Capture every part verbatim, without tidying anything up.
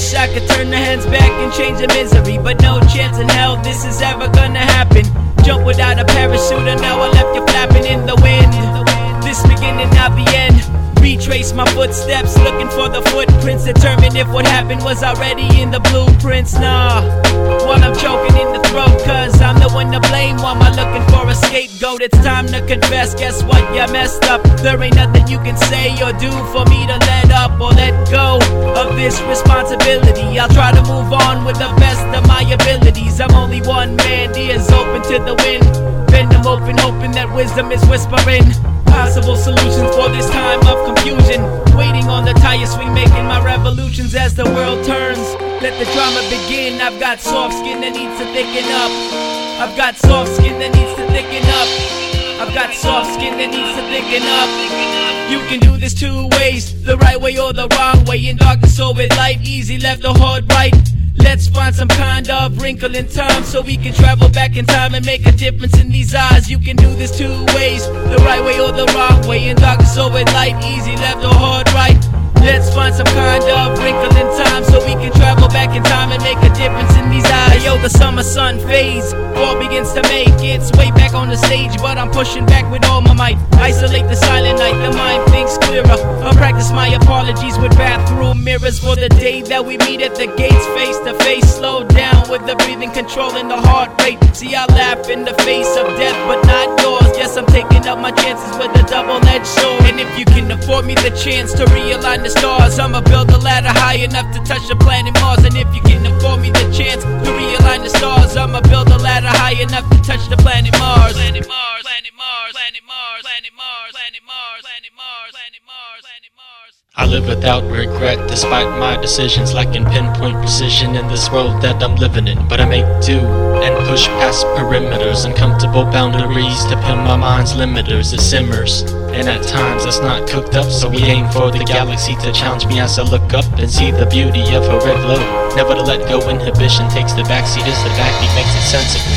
wish I could turn the hands back and change the misery, but no chance in hell this is ever gonna happen. Jump without a parachute and now I left you flapping in the wind. This beginning, not the end. Retrace my footsteps, looking for the footprints, determine if what happened was already in the blueprints. Nah, while I'm choking in the throat, cause I'm the one to blame. Why am I looking for a scapegoat? It's time to confess, guess what, you messed up. There ain't nothing you can say or do for me to let up or let go of this responsibility. I'll try to move on with the best of my abilities. I'm only one man, ears open to the wind. Bend them open, hoping that wisdom is whispering possible solutions for this time of confusion. Waiting on the tire swing, making my revolutions as the world turns. Let the drama begin. I've got soft skin that needs to thicken up. I've got soft skin that needs to thicken up. I've got soft skin that needs to thicken up. You can do this two ways, the right way or the wrong way. In darkness or with light, easy left or hard right. Let's find some kind of wrinkle in time so we can travel back in time and make a difference in these eyes. You can do this two ways, the right way or the wrong way. In darkness or with light, easy left or hard right. Let's find some kind of wrinkle in time so we can travel back in time and make a difference in these eyes. Yo, the summer sun fades, fall begins to make its way back on the stage, but I'm pushing back with all my might. Isolate the silent night, the mind thinks clearer. I'll practice my apologies with bathroom mirrors for the day that we meet at the gates face to face. Slow down with the breathing, controlling the heart rate. See, I laugh in the face of death, but not yours. Yes, I'm taking up my chances with a double-edged sword. And if you can afford me the chance to realign the stars, I'ma build a ladder high enough to touch the planet Mars. And if you can afford me the chance to realign the stars, I'ma build a ladder high enough to touch the planet Mars. Planet Mars, planet Mars, planet Mars, planet Mars, planet Mars, planet Mars, planet Mars, planet Mars. I live without regret, despite my decisions lacking pinpoint precision in this world that I'm living in. But I make do and push past perimeters, uncomfortable boundaries to pin my mind's limiters. It simmers, and at times it's not cooked up, so we aim for the galaxy to challenge me as I look up and see the beauty of a red glow. Never to let go, inhibition takes the backseat as the backbeat makes it sensible.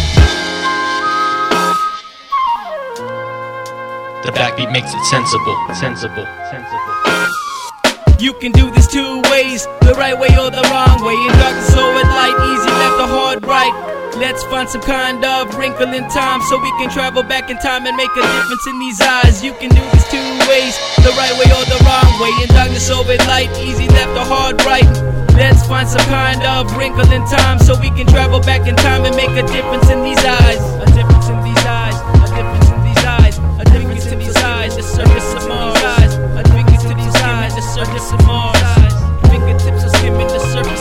The backbeat makes it sensible, sensible, sensible. You can do this two ways, the right way or the wrong way. In darkness or with light, easy left or hard right. Let's find some kind of wrinkle in time so we can travel back in time and make a difference in these eyes. You can do this two ways, the right way or the wrong way. In darkness or with light, easy left or hard right. Let's find some kind of wrinkle in time so we can travel back in time and make a difference in these eyes. A difference in these eyes, a difference in these eyes, a difference in these eyes, the surface of Mars. A difference in these eyes, the surface of Mars. Fingertips are skimming the surface